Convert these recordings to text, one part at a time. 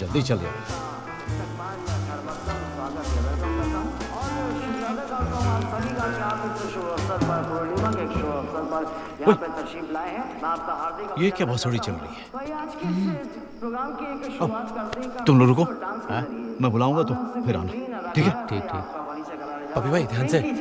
जल्दी चल जाओ। ये क्या भसौड़ी चल रही है? तुम लोग रुको, मैं बुलाऊंगा तो फिर आना, ठीक है? ठीक ठीक। अभी भाई ध्यान से।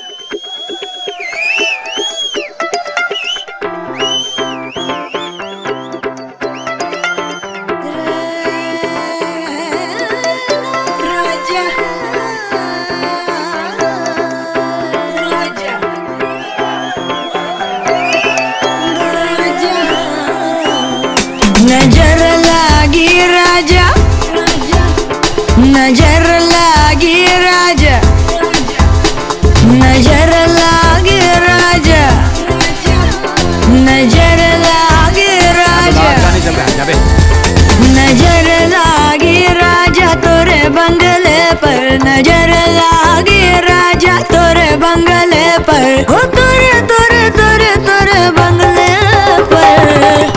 नजर लागी राजा, नजर लागी राजा, नजर लागी राजा, नजर लागी राजा, नजर लागी राजा तोरे बंगले पर, नजर लागी राजा तोरे बंगले पर, ओ तोरे तोरे तोरे तोरे बंगले पर।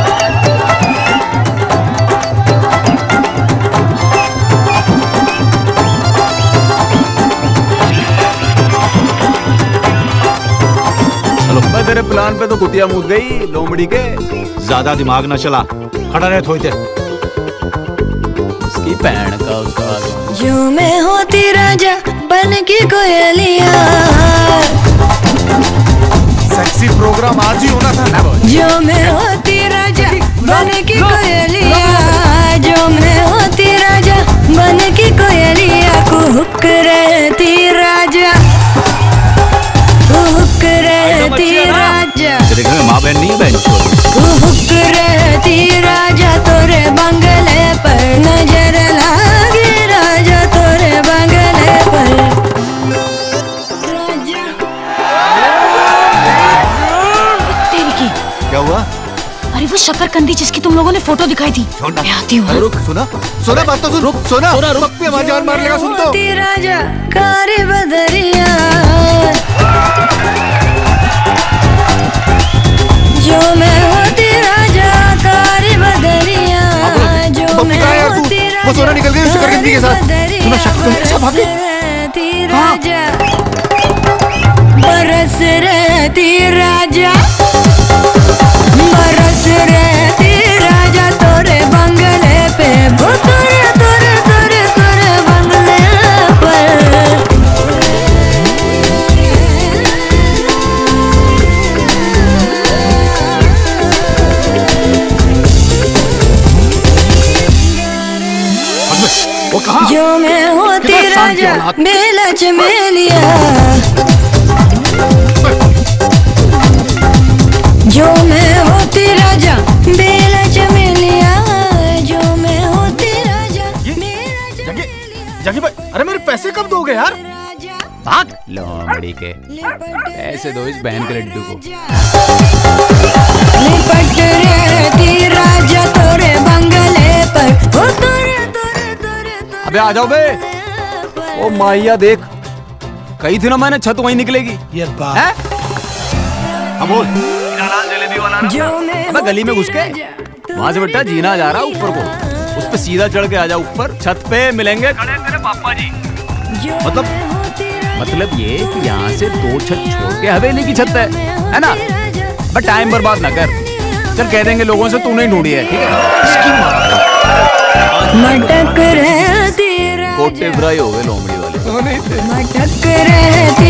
तेरे प्लान पे तो कुतिया मुद गई लोमड़ी के। ज्यादा दिमाग ना चला, खड़ा रहे थोड़ी देर। उसकी पैण का उसका जो मैं होती राजा बन की कोयलिया, सेक्सी प्रोग्राम आज ही होना था ना। जो मैं होती राजा बन की कोयलिया, जो मैं होती राजा बन की कोयलिया, कुहुक रहती राजा, कुहुक रहती राजा, तेरे घर में माँ बहन नहीं है? बहन छोड़। कुहुक रहती राजा तोरे बंगले पर, नजर लागी राजा तोरे बंगले पर। राजा तेरी की क्या हुआ? अरे वो शकरकंदी जिसकी तुम लोगों ने फोटो दिखाई थी, मैं आती हूँ। रुक, सुना सुना बात तो सुन। रुक, सोना पप्पी हमारी जान मार लेगा। सुन तो। राजा कारी बदरिया, जो मैं होती राजा कारी बदरिया, जो मैं होती राजा, वो सोना निकल गई शकरकंदी के साथ। सुना शकरकंदी सब भाग रहती राजा, बरस रहती राजा, बरस रहती राजा तोरे बंगले पे, वो तोरे तोरे तोरे तोरे बंगले पर। जो मैं होती राजा मेला चमेलिया, जो मैं होती राजा बेला चमेलिया, जो मैं होती राजा मेला चमेलिया। जगी भाई, अरे मेरे पैसे कब दोगे यार? भाग लोमड़ी के। ऐसे दो इस बहन के लड्डू को। लिपट रहती राजा तोरे बंगले पर, ओ तोरे तोरे तोरे तोरे। अबे आ जाओ बे। ओ माइया देख, कही थी ना मैंने छत वहीं निकलेगी। ये बात है? अब बोल। अबे गली में घुस के वहाँ से बेटा जीना जा रहा ऊपर को, उस पे सीधा चढ़ के आ जा ऊपर। छत पे मिलेंगे खड़े तेरे पापा जी। मतलब ये कि यहाँ से 2 छत छोड़ के हवेली की छत है ना? बट टाइम बर्बाद ना कर, चल कह देंगे लोगों से तूने ही ढूंढी है, ठीक है? मटक रहती कोटे फ्राई हो गए लोमड़ी वाले। मटक रहती